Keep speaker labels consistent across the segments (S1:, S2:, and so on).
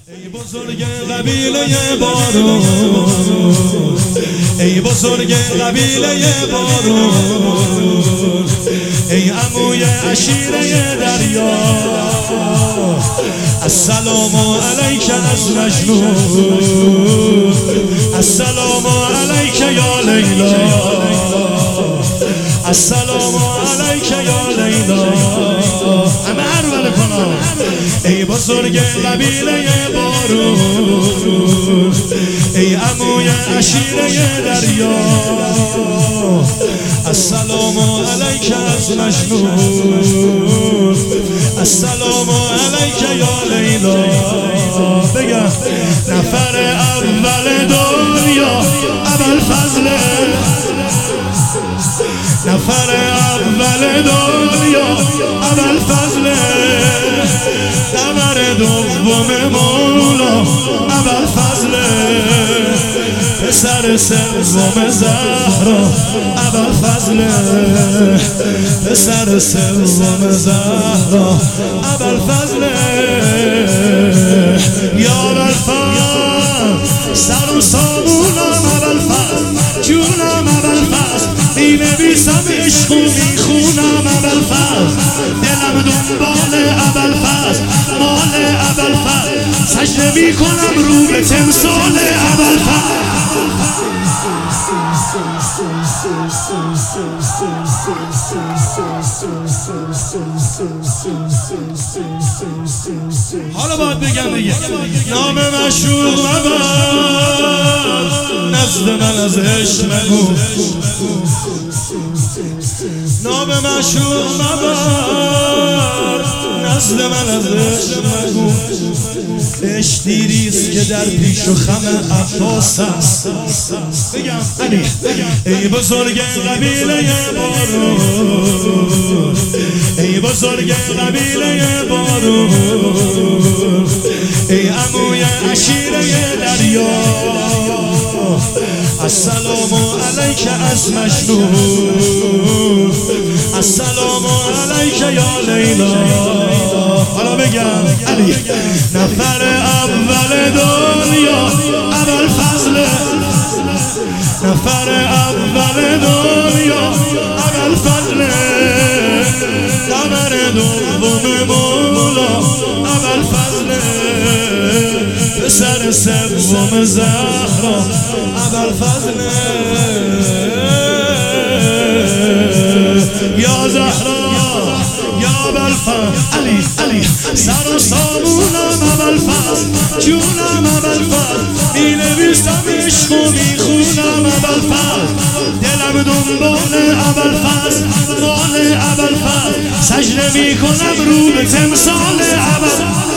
S1: ای بزرگ قبیله بارون، ای بزرگ قبیله بارون، ای عموی عشیره دریا، السلام علیک از مجنون، السلام علیک یا لیلا، السلام علیک یا لیلا. همه ارول کنم. ای بزرگ قبیله بارون، ای عموی عشیره دریا، السلام علیک از مجنون، السلام علیک یا لیلا. بگم نفر اول دنیا ابوالفضل، نفر اول دنیا ابوالفضل، نفر دوم مولا ابوالفضل، پسر سوم زهرا ابوالفضل، پسر سوم زهرا ابوالفضل. یا ابوالفضل سر و سامونم ابوالفضل، جونم ابوالفضل، می‌نویسم عشق و میخونم ابوالفضل، دلم دنبال ابوالفضل، مال ابوالفضل، سجده میکنم رو به تمثال ابوالفضل. حالا باید بگم دیگه نام مشهور مبر، نزد من از عشق مگو، نام مشهور مبر، نزد من از عشق مگو. عشق دیریست که در پیش و خم عباس است. بگم علی ای بزرگ قبیله بارون، ای بزرگ قبیله بارون، ای عموی عشیره دریا، السلام علیک از مجنون، السلام علیک یا لیلا. حالا بگم علی نفر اول دنیا ابوالفضل، نفر اول دنیا ابوالفضل، نفر دوم مولا ابوالفضل، پسر سوم زهرا ابوالفضل. یا زهرا یا ابوالفضل، علی علی سر و سامونم ابوالفضل، جونم ابوالفضل، می‌نویسم عشق و میخونم ابوالفضل، دلم دنبال ابوالفضل، مال ابوالفضل، سجده میکنم رو به تمثال ابوالفضل.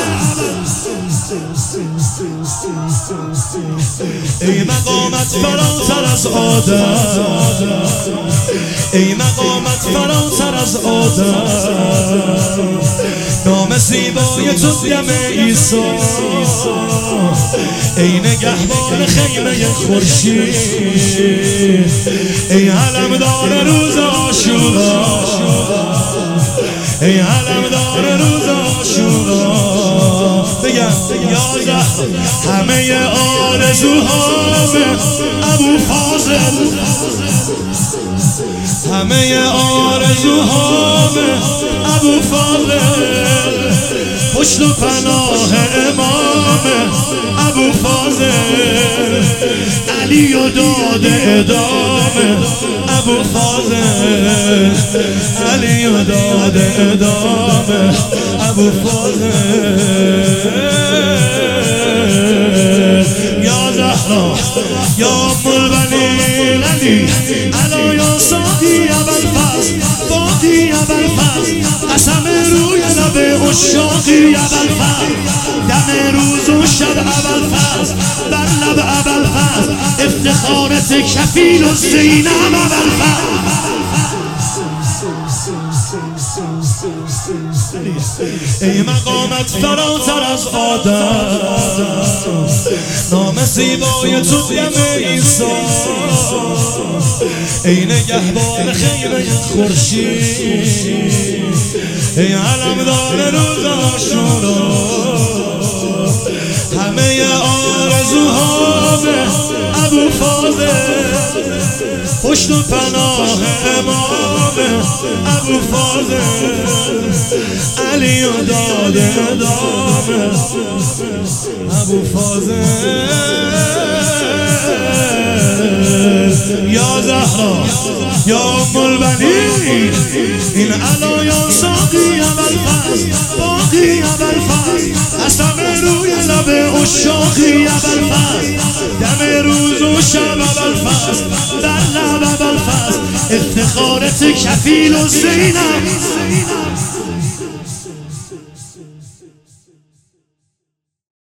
S1: ای مقامت فراتر از عادت، ای مقامت فراتر از عادت، نام زیبای تو دم عیسی، ای نگهبان خیمه خورشید، ای علمدار روز عاشورا، ای علمدار روز عاشورا. بگم یا زهر همه آرزوهام ابوفاضل، همه آرزوهام ابوفاضل، پشت و پناه امام ابوفاضل، علی و داد ادام ابوفاضل، علی و داد ادام ابوفاضل. یا زهرا یا ام البنین علی علا یا ساقی ابوالفضل، باقی ابوالفضل، قسم روی لب عشاقی ابوالفضل، دم روز و شب ابوالفضل، بر لب ابوالفضل، افتخارت کفیل و زینب ابوالفضل. ای مقامت فراتر از عادت، نام زیبای تو دم عیسی، ای نگهبان خیمه خورشید، ای علمدار روز عاشورا، همه آرزوهامه ابو فاضل پشت و پناه امامه ابو فاضل علی و داده دامه ابو فاضل یا زهرا یا ام البنین این علایان ساقی ابوالفضل باقی ابوالفضل قسم روی لب عشاقی ابوالفضل دم روز و شب ابوالفضل در لب ابوالفضل افتخارت کفیل و زینب